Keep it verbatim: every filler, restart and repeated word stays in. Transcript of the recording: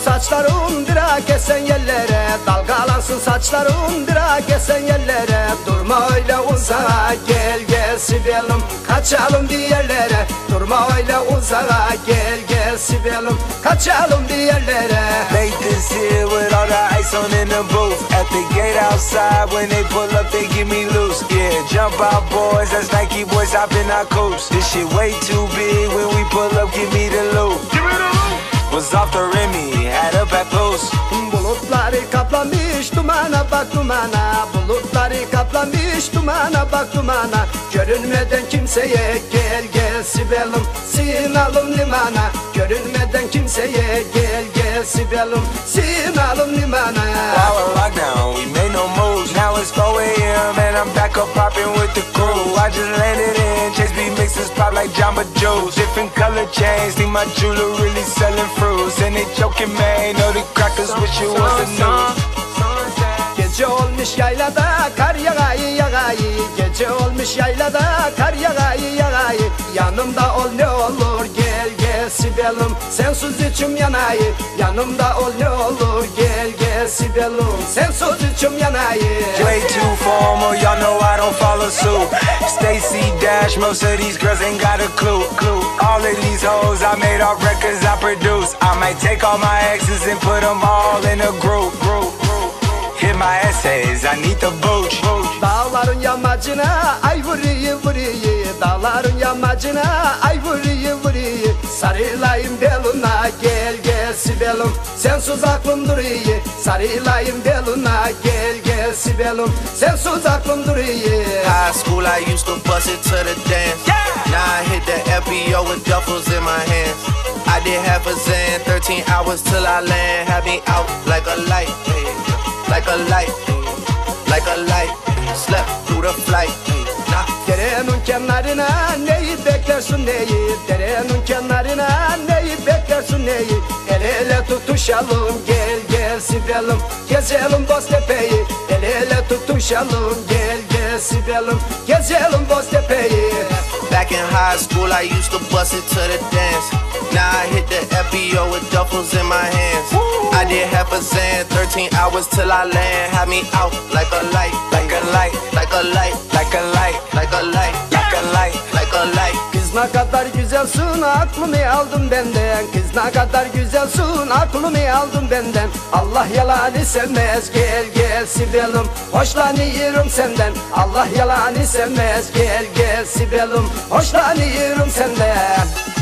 saçların dirak etsen yerlere, dalgalansın saçların dirak etsen yerlere. Durma öyle uzağa, gel gel Sibelim, kaçalım bir yerlere. Durma öyle uzağa, gel gel Sibelim, kaçalım bir yerlere. Make this here with all the ice on in the booth. At the gate outside, when they pull up, they give me loose. Yeah, jump out boys, that's Nike boys, hop in our coast. This shit way too big, when we pull up, give me the loot. Give me the loot. Was off the Remy, had up at post. Bulutları kaplamış dumana bak dumana, bulutları kaplamış dumana bak dumana. Görünmeden kimseye gel gel Sibelim, sinalım limana. Görünmeden kimseye gel gel Sibelim, sinalım limana. While we're locked down, we made no moves. Now it's four A M and I'm back up popping with the crew. I just landed in, Chase B mixes pop like Jamba Joe's. Different color chains, think my jeweler really selling fruits. And they joking, man, know the crackers wish it was the news. Gece olmuş yaylada kar yağayı yağayı, gece olmuş yaylada kar yağayı yağayı. Yanımda ol ne olur gel gel Sibelim, sensiz içim yanayı. Yanımda ol ne olur gel gel Sibelim, sensiz içim yanayı. Way too formal, y'all know I don't follow suit. Stacy Dash, most of these girls ain't got a clue. clue. All of these hoes I made off records I produce. I might take all my exes and put them all in a group. group. Hit my essays, I need the booch. Dağların yamacına ay vuruyu vuruyu, dağların yamacına ay vuruyu vuruyu. Sarılayım beluna gel gel Sibelim, sensiz aklım duruyor. Sarılayım beluna gel gel Sibelim, sensiz aklım duruyor. High school I used to bust it to the dance. Yeah. Now I hit the F B O with duffels in my hands. I did half a zan, thirteen hours till I land. Had me out like a light, like a light, like a light. Slept through the flight. Nah. Derenin kenarına neyi beklersin neyi, derenin kenarına neyi beklersin neyi. El ele tutuşalım gel gel Sibelim, gezelim Boztepe'yi. El ele tutuşalım gel gel Sibelim, gezelim Boztepe'yi. Back in high school I used to bust it to the dance. Now I hit the F B O with duffels in my hands. I did half a zan, thirteen hours till I land. Had me out like a light, Like a light, like a light, like a light, like a light, like a light. like a light. Kız ne kadar güzelsin aklımı aldın benden. Kız ne kadar güzelsin aklımı aldın benden. Allah yalanı sevmez gel gel Sibelim, hoşlanıyorum senden. Allah yalanı sevmez gel gel Sibelim, hoşlanıyorum senden.